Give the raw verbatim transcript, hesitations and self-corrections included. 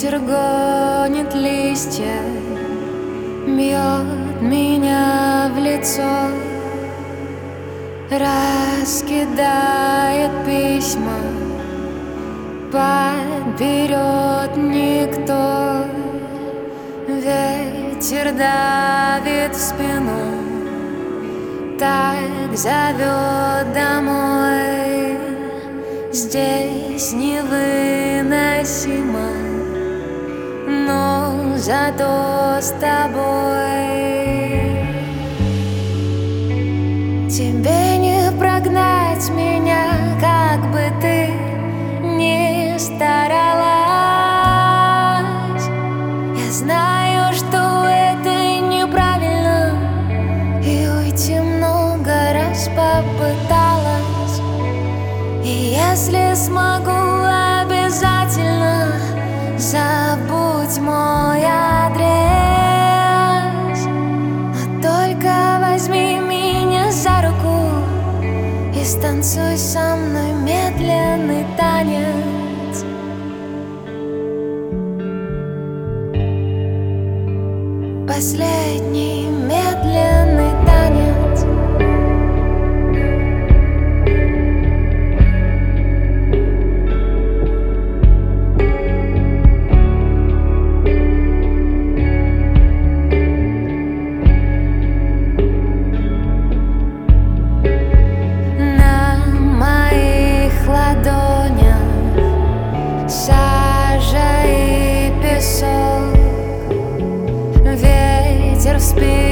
Ветер гонит листья, бьет меня в лицо, раскидает письма, подберет никто. Ветер давит в спину, так зовет домой. Здесь невыносимо, но зато с тобой. Тебе не прогнать меня, как бы ты ни старалась. Я знаю, что это неправильно, и уйти много раз попыталась. И если смогу, обязательно забудь мой адрес. Но только возьми меня за руку и станцуй со мной медленный танец. Последний медленный танец. Ветер в спину